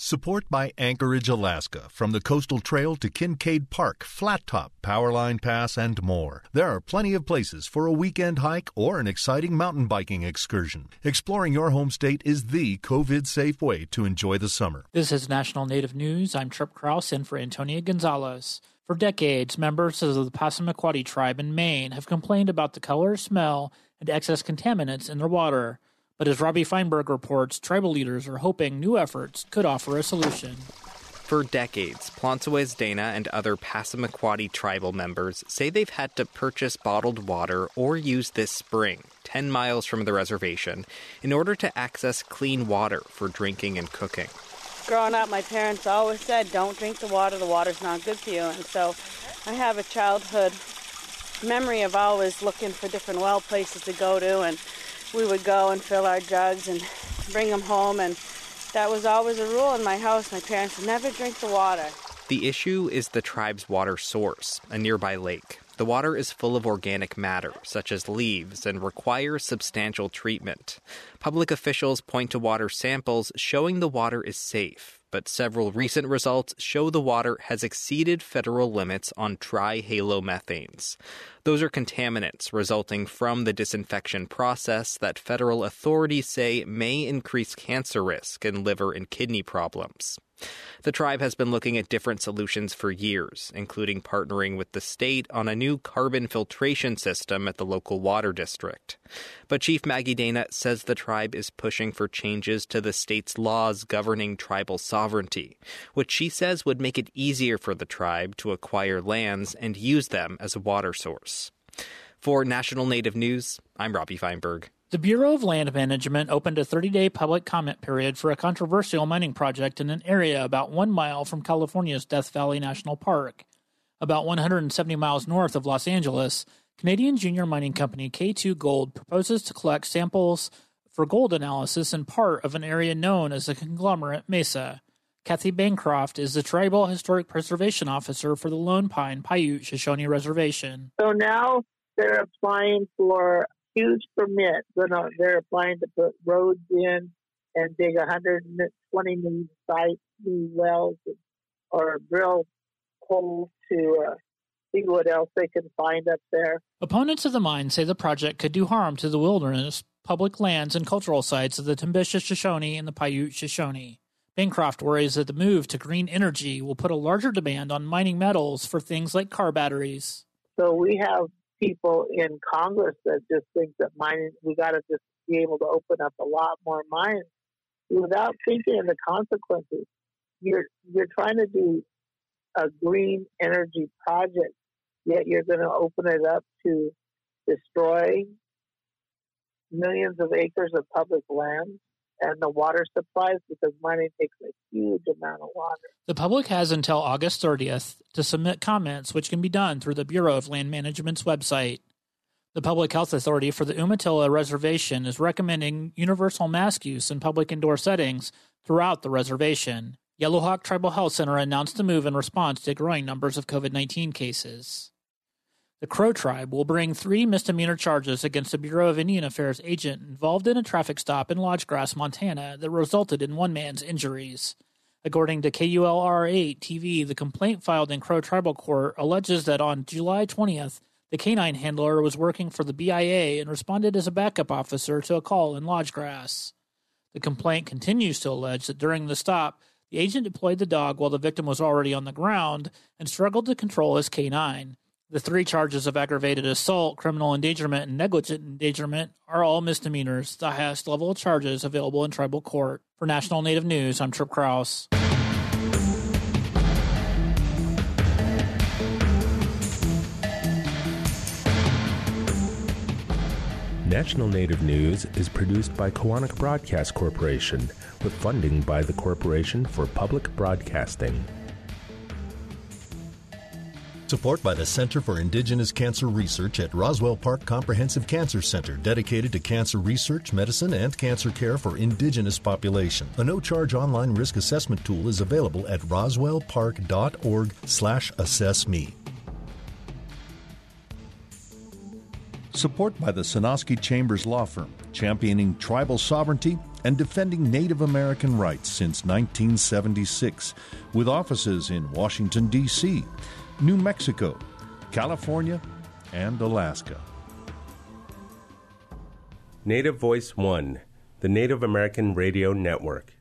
Support by Anchorage, Alaska. From the Coastal Trail to Kincaid Park, Flat Top, Powerline Pass, and more. There are plenty of places for a weekend hike or an exciting mountain biking excursion. Exploring your home state is the COVID-safe way to enjoy the summer. This is National Native News. I'm Trip Krause in for Antonia Gonzalez. For decades, members of the Passamaquoddy tribe in Maine have complained about the color, smell, and excess contaminants in their water. But as Robbie Feinberg reports, tribal leaders are hoping new efforts could offer a solution. For decades, Plontsowes Dana and other Passamaquoddy tribal members say they've had to purchase bottled water or use this spring, 10 miles from the reservation, in order to access clean water for drinking and cooking. Growing up, my parents always said, don't drink the water's not good for you. And so I have a childhood memory of always looking for different well places to go to, and we would go and fill our jugs and bring them home, and that was always a rule in my house. My parents would never drink the water. The issue is the tribe's water source, a nearby lake. The water is full of organic matter, such as leaves, and requires substantial treatment. Public officials point to water samples showing the water is safe, but several recent results show the water has exceeded federal limits on trihalomethanes. Those are contaminants resulting from the disinfection process that federal authorities say may increase cancer risk and liver and kidney problems. The tribe has been looking at different solutions for years, including partnering with the state on a new carbon filtration system at the local water district. But Chief Maggie Dana says the tribe is pushing for changes to the state's laws governing tribal sovereignty, which she says would make it easier for the tribe to acquire lands and use them as a water source. For National Native News, I'm Robbie Feinberg. The Bureau of Land Management opened a 30-day public comment period for a controversial mining project in an area about 1 mile from California's Death Valley National Park. About 170 miles north of Los Angeles, Canadian junior mining company K2 Gold proposes to collect samples for gold analysis in part of an area known as the Conglomerate Mesa. Kathy Bancroft is the Tribal Historic Preservation Officer for the Lone Pine Paiute Shoshone Reservation. So now they're applying for huge permit. They're applying to put roads in and dig 120 new sites, new wells, or drill holes to see what else they can find up there. Opponents of the mine say the project could do harm to the wilderness, public lands, and cultural sites of the Timbisha Shoshone and the Paiute Shoshone. Bancroft worries that the move to green energy will put a larger demand on mining metals for things like car batteries. So we have people in Congress that just think that mining, we got to just be able to open up a lot more mines without thinking of the consequences. You're trying to do a green energy project, yet you're going to open it up to destroy millions of acres of public land and the water supplies, because mining takes a huge amount of water. The public has until August 30th to submit comments, which can be done through the Bureau of Land Management's website. The Public Health Authority for the Umatilla Reservation is recommending universal mask use in public indoor settings throughout the reservation. Yellowhawk Tribal Health Center announced the move in response to growing numbers of COVID-19 cases. The Crow Tribe will bring 3 misdemeanor charges against a Bureau of Indian Affairs agent involved in a traffic stop in Lodgegrass, Montana, that resulted in one man's injuries. According to KULR8 TV, the complaint filed in Crow Tribal Court alleges that on July 20th, the canine handler was working for the BIA and responded as a backup officer to a call in Lodgegrass. The complaint continues to allege that during the stop, the agent deployed the dog while the victim was already on the ground and struggled to control his canine. The 3 charges of aggravated assault, criminal endangerment, and negligent endangerment are all misdemeanors, the highest level of charges available in tribal court. For National Native News, I'm Trip Krause. National Native News is produced by Koahnic Broadcast Corporation with funding by the Corporation for Public Broadcasting. Support by the Center for Indigenous Cancer Research at Roswell Park Comprehensive Cancer Center, dedicated to cancer research, medicine, and cancer care for Indigenous population. A no-charge online risk assessment tool is available at roswellpark.org/assessme. Support by the Sonosky Chambers Law Firm, championing tribal sovereignty and defending Native American rights since 1976, with offices in Washington, D.C., New Mexico, California, and Alaska. Native Voice One, the Native American Radio Network.